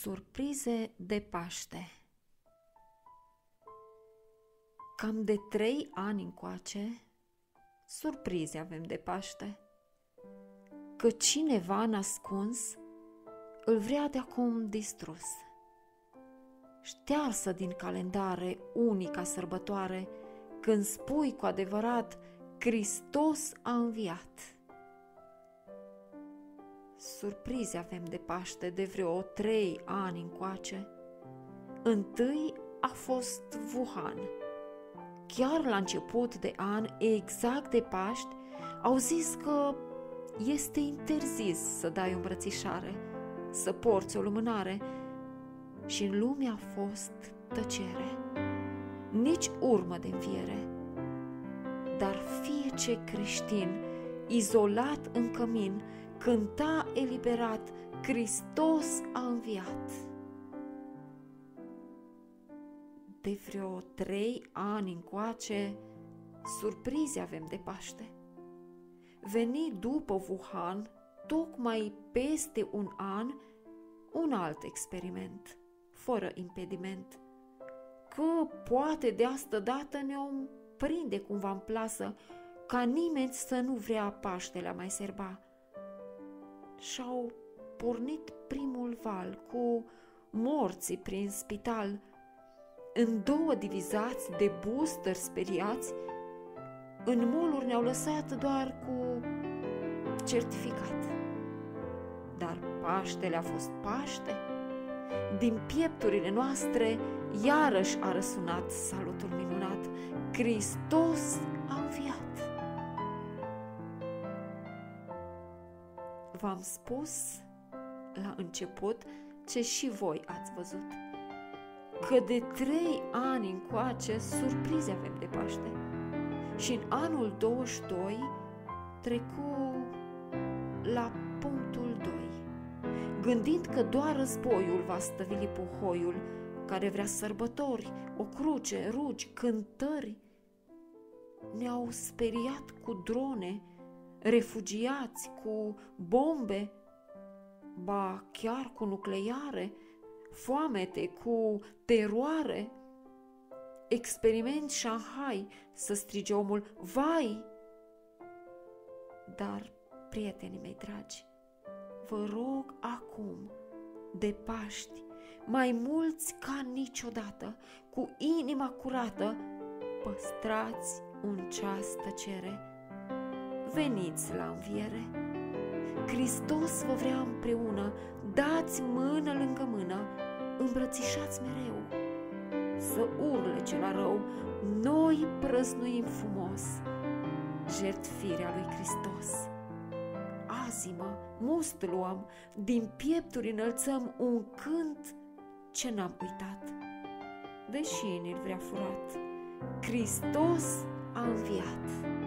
Surprize de Paște. Cam de 3 ani încoace, surprize avem de Paște. Că cineva nascuns îl vrea de acum distrus. Ștearsă din calendare unica sărbătoare, când spui cu adevărat, Hristos a înviat. Surprize avem de Paște de vreo 3 ani încoace. Întâi a fost Wuhan. Chiar la început de an, exact de Paști, au zis că este interzis să dai o îmbrățișare, să porți o lumânare, și în lume a fost tăcere, nici urmă de înviere. Dar fie ce creștin, izolat în cămin, cânta eliberat, Hristos a înviat. De vreo 3 ani încoace, surprize avem de Paște. Veni după Wuhan, tocmai peste un an, un alt experiment, fără impediment, că poate de asta dată ne-o prinde cumva în plasă, ca nimeni să nu vrea Paștele a mai serba. Și-au pornit primul val cu morții prin spital, în 2 divizați de booster speriați, în mall-uri ne-au lăsat doar cu certificat. Dar Paștele a fost Paște. Din piepturile noastre iarăși a răsunat salutul minunat, Hristos a înviat. V-am spus la început ce și voi ați văzut, că de 3 ani încoace surprize avem de Paște. Și în anul 22 trecu la punctul 2, gândind că doar războiul va stăvili puhoiul, care vrea sărbători, o cruce, rugi, cântări. Ne-au speriat cu drone, refugiați, cu bombe, ba chiar cu nucleare, foamete, cu teroare. Experiment Shanghai, să strige omul, vai! Dar, prietenii mei dragi, vă rog acum, de Paști, mai mulți ca niciodată, cu inima curată, păstrați un ceas tăcere. Veniți la înviere. Hristos vă vrea împreună, dați mână lângă mână, îmbrățișați mereu. Să urle cel rău, noi prăznuim frumos jertfirea lui Hristos. Azi, must luăm, din piepturi înălțăm un cânt ce n-am uitat, deși ne-l vrea furat. Hristos a înviat.